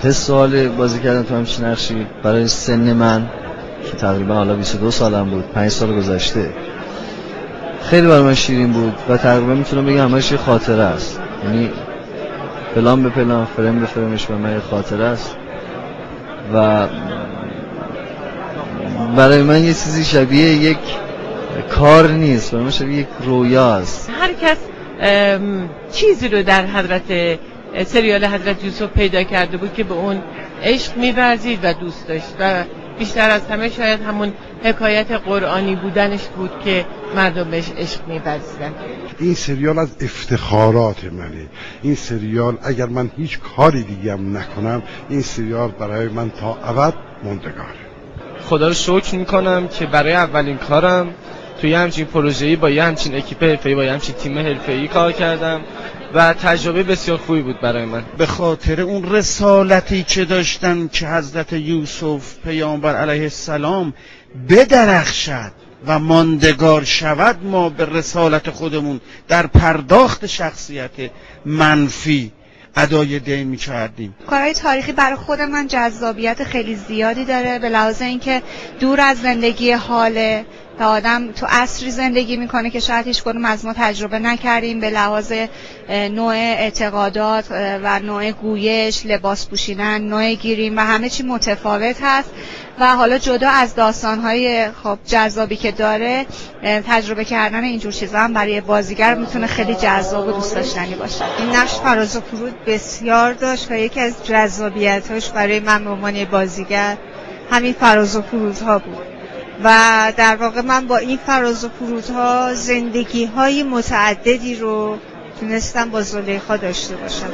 حس سوال بازی کردن تو همچین نقشی برای سن من که تقریبا حالا 22 سالم بود، 5 سال گذشته، خیلی برای من شیرین بود و تقریبا میتونم بگم همش یه خاطره است. یعنی پلان به پلان، فریم به فریمش به من یه خاطره است و برای من یه چیزی شبیه یک کار نیست، برای من شبیه یک رویاست. هر کس چیزی رو در حضرت سریال حضرت یوسف پیدا کرده بود که به اون عشق می‌ورزید و دوست داشت و بیشتر از همه شاید همون حکایت قرآنی بودنش بود که مردم بهش عشق می‌ورزیدن. این سریال از افتخارات منه. این سریال اگر من هیچ کاری دیگه هم نکنم، این سریال برای من تا ابد موندگاره. خدا رو شکر میکنم که برای اولین کارم توی همچین پروژه‌ای با همچین اکیپ حرفه‌ای، با همچین تیم حرفه‌ای کار کردم و تجربه بسیار خوبی بود برای من. به خاطر اون رسالتی که داشتن که حضرت یوسف پیامبر علیه السلام بدرخشد و ماندگار شود، ما به رسالت خودمون در پرداخت شخصیت منفی ادای دین می‌کردیم. کارهای تاریخی برای خود من جذابیت خیلی زیادی داره، به لحاظ اینکه دور از زندگی حاله و آدم تو عصری زندگی میکنه که شاید هیچ کدوم از ما تجربه نکردیم، به لحاظ نوع اعتقادات و نوع گویش، لباس پوشیدن، نوع گیریم و همه چی متفاوت هست و حالا جدا از داستان‌های خب جذابی که داره، تجربه کردن اینجور چیزا هم برای بازیگر میتونه خیلی جذاب و دوست داشتنی باشه. این نقش فراز و فرود بسیار داشت و یکی از جذابیت‌هاش برای من به عنوان بازیگر همین فراز و فرودها بود و در واقع من با این فراز و فرودها زندگی‌های متعددی رو تونستم با زلیخا داشته باشم.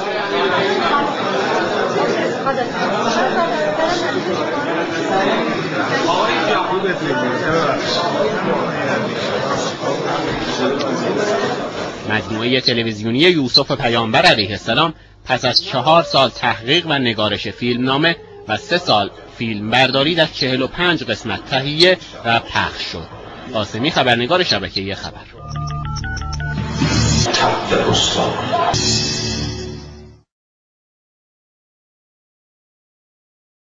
مجموعه تلویزیونی یوسف پیامبر علیه السلام پس از 4 سال تحقیق و نگارش فیلمنامه و 3 سال فیلم برداری در 45 قسمت تهیه و پخش شد. قاسمی، خبرنگار شبکه خبر.